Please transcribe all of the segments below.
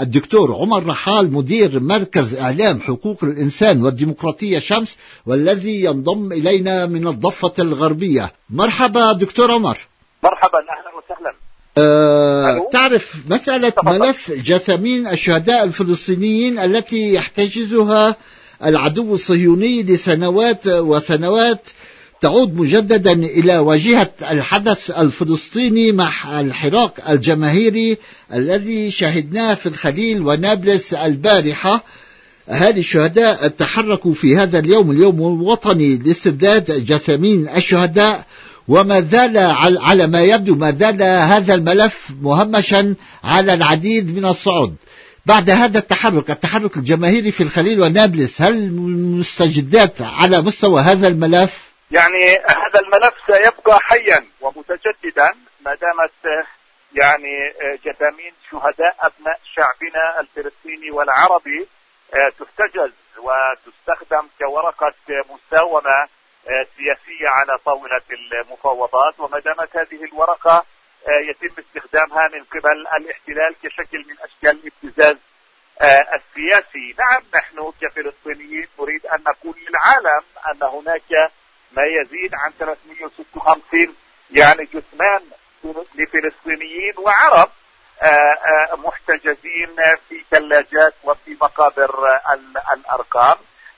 الدكتور عمر رحال مدير مركز إعلام حقوق الإنسان والديمقراطية شمس، والذي ينضم إلينا من الضفة الغربية. مرحبا دكتور عمر. مرحبا، أهلا وسهلا. تعرف مسألة ملف جثامين الشهداء الفلسطينيين التي يحتجزها العدو الصهيوني لسنوات وسنوات تعود مجددا إلى واجهة الحدث الفلسطيني مع الحراك الجماهيري الذي شهدناه في الخليل ونابلس البارحة. أهالي الشهداء تحركوا في هذا اليوم الوطني لاسترداد جثامين الشهداء، وما زال على ما يبدو ما زال هذا الملف مهمشا على العديد من الصعود. بعد هذا التحرك الجماهيري في الخليل ونابلس، هل مستجدات على مستوى هذا الملف؟ يعني هذا الملف سيبقى حيا ومتجددا ما دامت يعني جثامين شهداء أبناء شعبنا الفلسطيني والعربي تحتجز وتستخدم كورقة مساومة سياسية على طاولة المفاوضات، وما دامت هذه الورقة يتم استخدامها من قبل الاحتلال كشكل من أشكال الابتزاز السياسي. نعم، نحن كفلسطينيين نريد أن نقول للعالم أن هناك ما يزيد عن 356 يعني جثمان لفلسطينيين وعرب محتجزين في ثلاجات وفي مقابر الأرقام.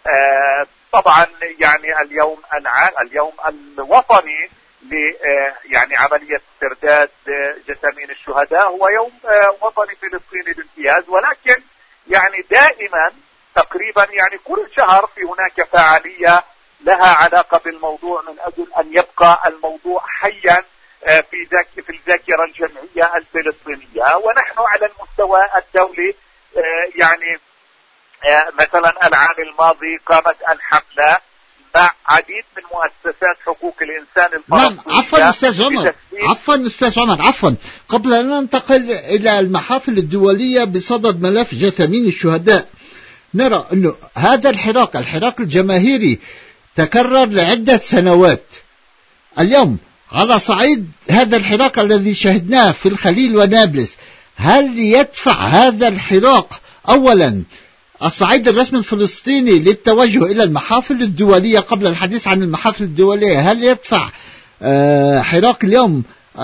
طبعا يعني اليوم الوطني يعني عملية استرداد جثامين الشهداء هو يوم وطني فلسطيني بامتياز، ولكن يعني دائما تقريبا يعني كل شهر في هناك فعالية لها علاقة بالموضوع من أجل أن يبقى الموضوع حيا في الذاكرة الجمعية الفلسطينية. ونحن على المستوى الدولي يعني مثلا العام الماضي قامت الحملة مع عديد من مؤسسات حقوق الإنسان الفلسطينية. نعم، عفوا أستاذ عمر، قبل أن ننتقل إلى المحافل الدولية بصدد ملف جثامين الشهداء، نرى أنه هذا الحراك الجماهيري تكرر لعدة سنوات. اليوم على صعيد هذا الحراك الذي شهدناه في الخليل ونابلس، هل يدفع هذا الحراك أولا الصعيد الرسمي الفلسطيني للتوجه إلى المحافل الدولية؟ قبل الحديث عن المحافل الدولية، هل يدفع حراك اليوم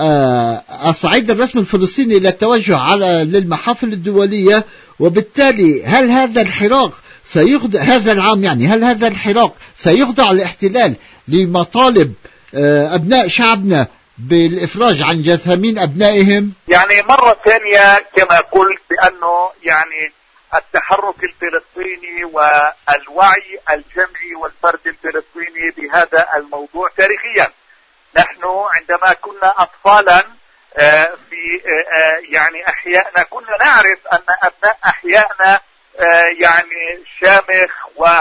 الصعيد الرسمي الفلسطيني إلى التوجه للمحافل الدولية؟ وبالتالي هل هذا الحراك سيخضع هذا العام، يعني هل هذا الحراك سيخضع الاحتلال لمطالب أبناء شعبنا بالإفراج عن جثامين أبنائهم؟ يعني مرة ثانية كما قلت بأنه يعني التحرك الفلسطيني والوعي الجمعي والفرد الفلسطيني بهذا الموضوع تاريخيا. نحن عندما كنا أطفالا في يعني أحيائنا كنا نعرف أن أبناء أحيائنا يعني شامخ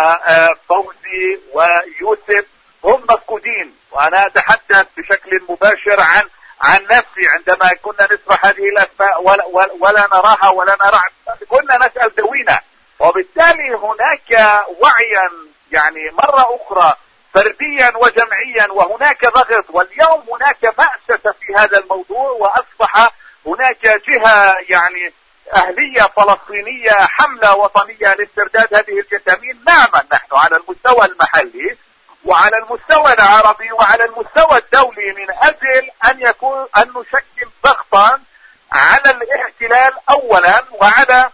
وفوزي ويوسف هم مفقودين. وأنا أتحدث بشكل مباشر عن نفسي، عندما كنا نسمع هذه الأسماء ولا نراها ولا نرى، كنا نسأل ذوينا. وبالتالي هناك وعيا يعني مرة أخرى فرديا وجمعيا، وهناك ضغط، واليوم هناك مأسسة في هذا الموضوع، وأصبح هناك جهة يعني أهلية فلسطينية، حملة وطنية لاسترداد هذه الجثامين. نعم، نحن على المستوى المحلي وعلى المستوى العربي وعلى المستوى الدولي من أجل أن نشكل ضغطا على الاحتلال أولا، وعلى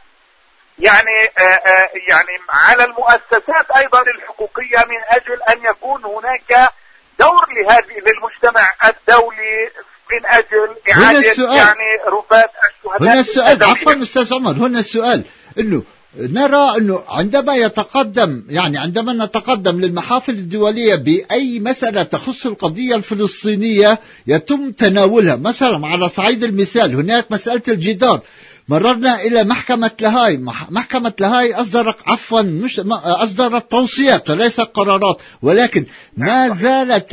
يعني على المؤسسات أيضا الحقوقية من أجل أن يكون هناك دور للمجتمع الدولي من أجل إعادة يعني رفات الشهداء. هنا السؤال، عفوا أستاذ عمر، هنا السؤال إنه نرى أنه عندما نتقدم للمحافل الدولية بأي مسألة تخص القضية الفلسطينية يتم تناولها. مثلا على صعيد المثال هناك مسألة الجدار، مررنا إلى محكمة لاهاي أصدرت توصيات وليس قرارات، ولكن ما زالت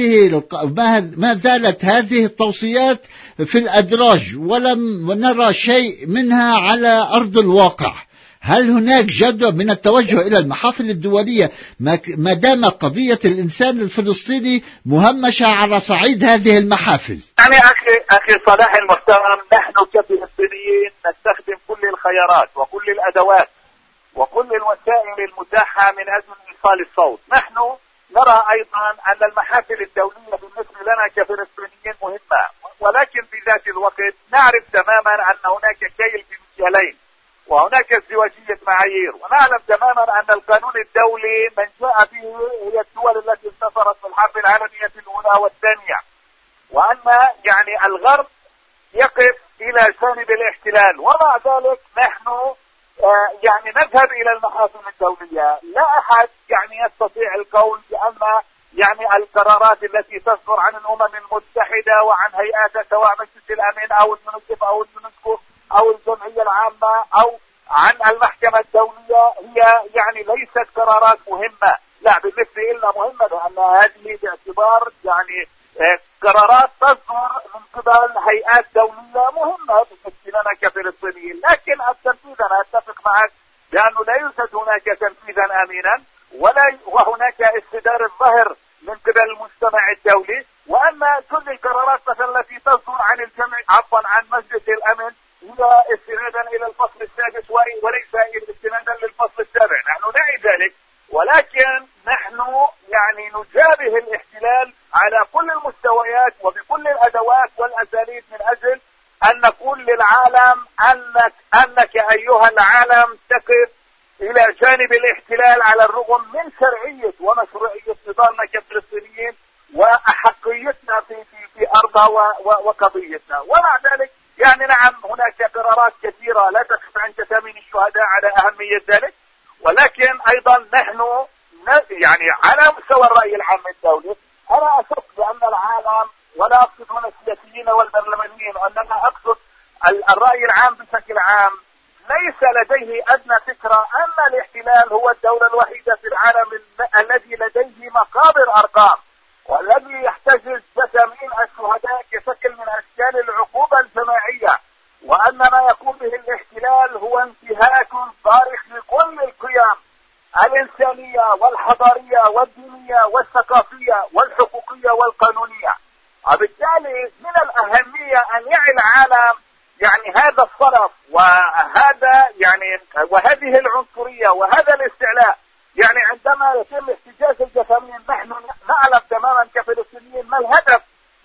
هذه التوصيات في الأدراج ولم نرى شيء منها على أرض الواقع. هل هناك جدوى من التوجه إلى المحافل الدولية ما دام قضية الإنسان الفلسطيني مهمشة على صعيد هذه المحافل؟ يعني أخي صلاح المحترم، نحن كفلسطينيين نستخدم كل الخيارات وكل الأدوات وكل الوسائل المتاحة من أجل إيصال الصوت. نحن نرى أيضا أن المحافل الدولية بالنسبة لنا كفلسطينيين مهمة، ولكن في ذات الوقت نعرف تماما أن هناك كيل بمكيالين وهناك ازدواجية معايير، ونعلم تماما أن القانون الدولي من جاء به هي الدول التي انتصرت في الحرب العالمية الأولى والثانية، وأن يعني الغرب يقف إلى جانب الاحتلال، ومع ذلك نحن يعني نذهب إلى المحافل الدولية. لا أحد يعني يستطيع القول بأن يعني القرارات التي تصدر عن الأمم المتحدة وعن هيئات سواء مجلس الأمن أو اليونسكو أو اليونسكو أو الجمعية العامة أو عن المحكمة الدولية هي يعني ليست قرارات مهمة. لا، بالنسبة لنا مهمة، لأن هذه باعتبار يعني قرارات تصدر من قبل هيئات دولية مهمة بالنسبة لنا كفلسطينيين. لكن التنفيذ، أنا أتفق معك بأنه لا يوجد هناك تنفيذا أمينا وهناك استدار الظهر من قبل المجتمع الدولي، وأن كل القرارات مثلا التي تصدر عن الجمع عن مجلس الأمن هي استنادا إلى الفصل السادس وليس استنادا للفصل السابع. نحن نعي ذلك، ولكن نحن يعني نجابه الاحتلال على كل المستويات وبكل الأدوات والأساليب من أجل أن نقول للعالم أنك أيها العالم تقف إلى جانب الاحتلال على الرغم من شرعية ومشروعية نضالنا كفلسطينيين وأحقيتنا في أرضها وقضيتنا. ومع ذلك يعني نعم هناك قرارات كثيرة لا تخف عن جثامين الشهداء على أهمية ذلك، ولكن أيضا نحن يعني على مستوى الرأي العام الدولي أنا أشك بأن العالم، ولا أقصد هنا السياسيين والبرلمانيين، وإنما أقصد الرأي العام بشكل عام، ليس لديه أدنى فكرة أن الاحتلال هو الدولة الوحيدة في العالم الذي لديه مقابر أرقام والذي يحتجز جثامين الشهداء كشكل من أشكال العقوبة الجماعية، وأن ما يقوم به الاحتلال هو انتهاك صارخ لكل القيم الإنسانية والحضارية والدينية والثقافية والحقوقية والقانونية. وبالتالي من الأهمية أن يعي العالم يعني هذا الصرف وهذا يعني وهذه العنصرية وهذا الاستعلاء. يعني عندما يتم احتجاز الجثامين نحن نعلم تماما كفلسطينيين ما الهدف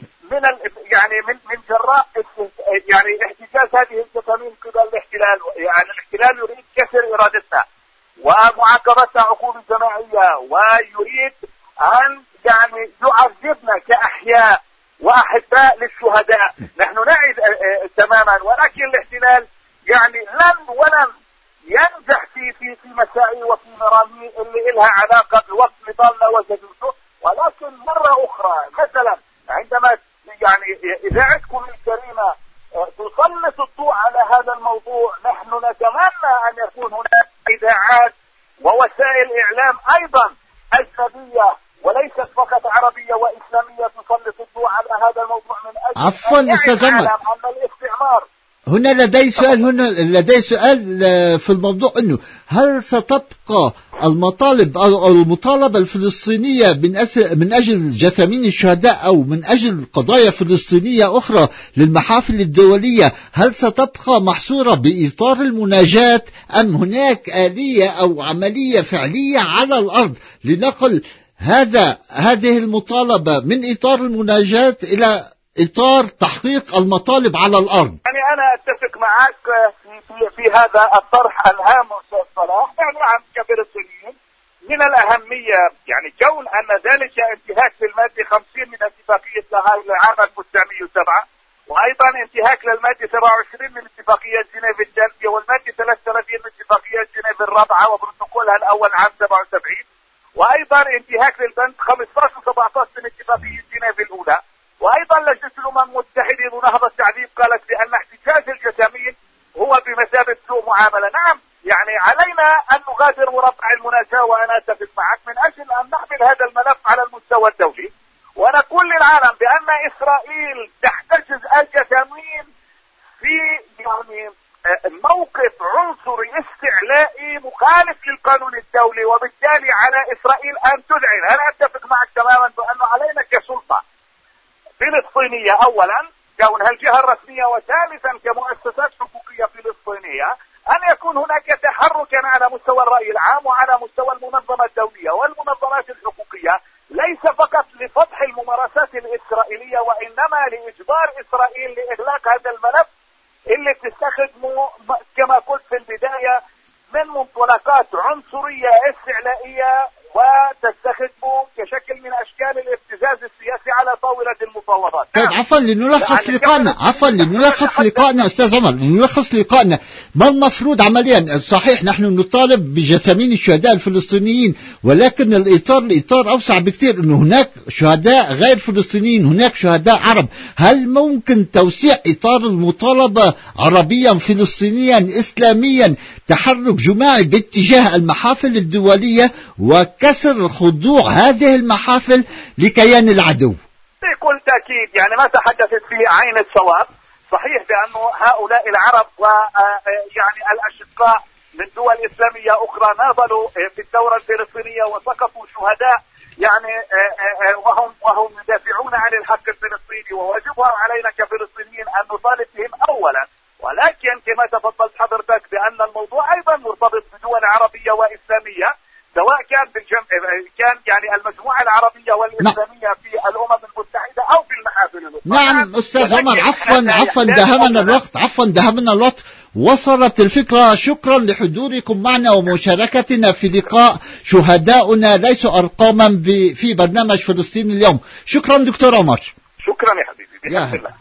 من جراء يعني احتجاز هذه الجثامين قبل الاحتلال. يعني الاحتلال يريد كسر إرادتنا ومعاقبتنا عقوبة جماعية، ويريد أن يعني يعذبنا كأحياء وأحباء للشهداء. نحن نعي تماما، ولكن الاحتلال يعني ولن ينجح في مساعي وفي مرامي اللي لها علاقة بوقت نضالنا وجدوده. ولكن مرة أخرى مثلا عندما يعني إذاعتكم الكريمة تسلط الضوء على هذا الموضوع، نحن نتمنى أن يكون هناك إذاعات ووسائل إعلام أيضا أجنبية وليست فقط عربية وإسلامية تسلط الضوء على هذا الموضوع من أجل عفوا أستاذ عمر، أن الاستعمار. هنا لدي سؤال في الموضوع، انه هل ستبقى المطالب او المطالبة الفلسطينية من اجل جثامين الشهداء او من اجل قضايا فلسطينية اخرى للمحافل الدولية، هل ستبقى محصورة باطار المناجاة ام هناك آلية او عملية فعلية على الارض لنقل هذه المطالبة من اطار المناجاة الى إطار تحقيق المطالب على الأرض؟ يعني أنا أتفق معك في هذا الطرح الهام أستاذ صلاح. يعني عن كفلسطينيين من الأهمية يعني كون أن ذلك انتهاك للمادة 50 من اتفاقية لاهاي لعام 1907، وأيضا انتهاك للمادة 27 من اتفاقية جنيف الثالثة، والمادة 33 من اتفاقية جنيف الرابعة وبروتوكولها الأول عام 77، وأيضا انتهاك للبند 15 و17 من اتفاقية جنيف الأولى. وأيضا لجنة الأمم المتحدة بنهضة التعذيب قالت بأن احتجاز الجثامين هو بمثابة سوء معاملة. نعم، يعني علينا أن نغادر مربع المناجاة، وأنا أتفق معك، من أجل أن نحمل هذا الملف على المستوى الدولي ونقول للعالم بأن إسرائيل تحتجز الجثامين في يعني موقف عنصري استعلائي مخالف للقانون الدولي، وبالتالي على إسرائيل أن تذعن. أنا أتفق معك تماما بأنه علينا كسلطة فلسطينية أولا كونها الجهة الرسمية، وثالثا كمؤسسات حقوقية فلسطينية أن يكون هناك تحركا على مستوى الرأي العام وعلى مستوى المنظمة الدولية والمنظمات الحقوقية، ليس فقط لفضح الممارسات الإسرائيلية وإنما لإجبار إسرائيل لإغلاق هذا الملف اللي تستخدمه كما قلت في البداية من منطلقات عنصرية استعلائية، وتستخدمه كشكل من أشكال الابتزاز السياسي على طاولة المفاوضات. طيب عفوا لنلخص لقائنا أستاذ عمر، لنلخص لقائنا. ما المفروض عمليا؟ صحيح نحن نطالب بجثامين الشهداء الفلسطينيين، ولكن الإطار أوسع بكثير، أنه هناك شهداء غير فلسطينيين، هناك شهداء عرب. هل ممكن توسيع إطار المطالبة عربيا فلسطينيا إسلاميا، تحرك جماعي باتجاه المحافل الدولية وكسر خضوع هذه المحافل لكيان العدو؟ بكل تأكيد، يعني ما تحدثت فيه عين الصواب. صحيح بأنه هؤلاء العرب ويعني الأشقاء من دول إسلامية أخرى ناضلوا في الثورة الفلسطينية وسقطوا شهداء، يعني وهم يدافعون عن الحق الفلسطيني، وواجبها علينا كفلسطينيين أن نطالب بهم أولا. ولكن كما تفضلت حضرتك بأن الموضوع أيضا مرتبط بدول عربية وإسلامية، سواء كان يعني المجموعة العربية والإسلامية في الأمم المتحدة أو في المحافل الأخرى. نعم أستاذ عمر، عفوا دهمنا الوقت. وصلت الفكرة. شكرا لحضوركم معنا ومشاركتنا في لقاء شهداؤنا ليسوا أرقاما في برنامج فلسطين اليوم. شكرا دكتور عمر. شكرا يا حبيبي.